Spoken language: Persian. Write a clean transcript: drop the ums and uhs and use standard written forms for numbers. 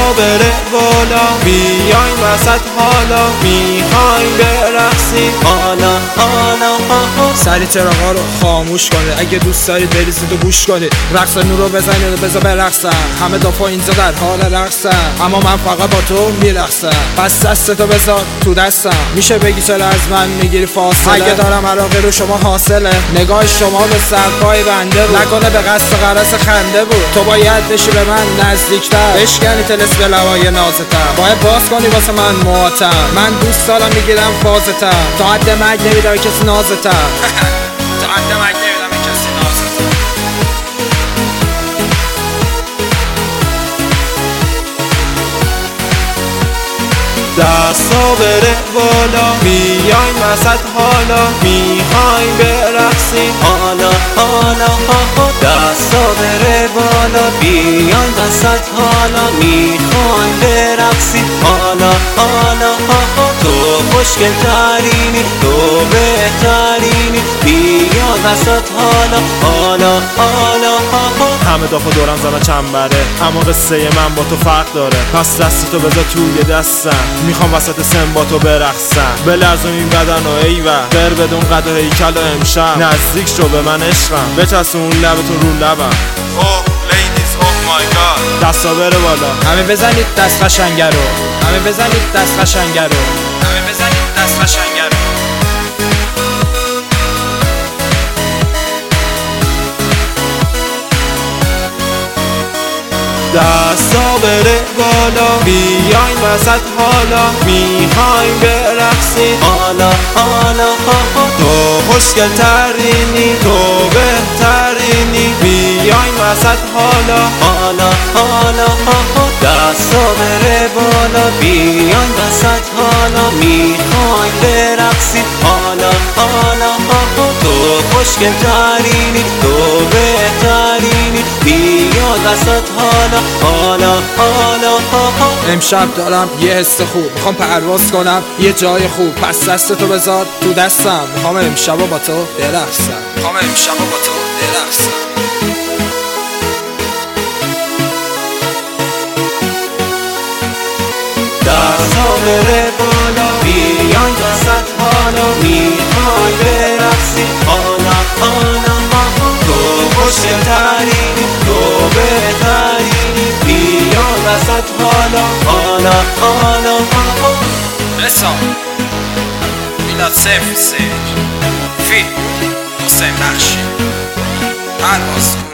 دستا بره بالا، بیاین وسط حالا میخوایم برقصیم. حالا سری چراغا رو خاموش کنید، اگه دوست دارید بریزید و گوش کنید. رقص نور رو بزنید و بذار برقصم، همه دافا اینجا در حال رقصم، اما من فقط با تو میرقصم. پس دستتو بذار تو دستم، میشه بگی چرا از من میگیری فاصله؟ اگه دارم علاقه رو شما حاصله، نگاه شما به سرپای بنده بود، نکنه به قصد و غرض خنده بود. تو باید بشی به من نزدیکتر، بشکنی طلسم به لوای نازتر، باید باز کنی واسه من مواتم. من دوست دارم میگیرم فازتر، تا حد مرگ نمیدم به کسی نازتر تا حد مرگ نمیدم به کسی نازتر. دستا بره بالا، بیاین وسط حالا میخوایم برقصیم. حالا دستا بره بالا، بیاین وسط حالا میخوایم برقصیم. حالا تو خوشگل ترینی، تو بهترینی، بیا وسط حالا همه دافا دورم زدن چنبره، اما قصه من با تو فرق داره. پس دستتو بذار توی دستم، میخوام وسط سن با تو برقصم. بلرزم این بدن و ایوه، بر بدون قد و هیکل و امشب، نزدیک شو به من عشقم، بچسبون اون لبتو رو لبم. اوه لیدیز اوه مای گاد. دستا بره بالا، همه بزنید دست قشنگه رو، همه بزنید دست قشنگه رو، همه بزنید دست قشنگه رو. دستا بره بالا، بیاین وسط حالا میخوایم برقصیم. حالا تو خوشگل ترینی، تو بهترینی، بیاین وسط حالا دستا بره بالا، بیاین وسط حالا میخوایم برقصیم. حالا تو خوشگل ترینی، تو بهترینی، بیا وسط حالا امشب دارم یه حس خوب، میخوام پرواز کنم یه جای خوب. پس دستتو بذار تو دستم، میخوام امشب با تو برقصم، میخوام امشب با تو برقصم. دستا بره بالا، بیاین وسط حالا میخوایم برقصیم. حالا تو خوشگل ترینی، تو بهترینی، بیا وسط حالا رسا میلاد سیف فیلم حسین بخشی پرواز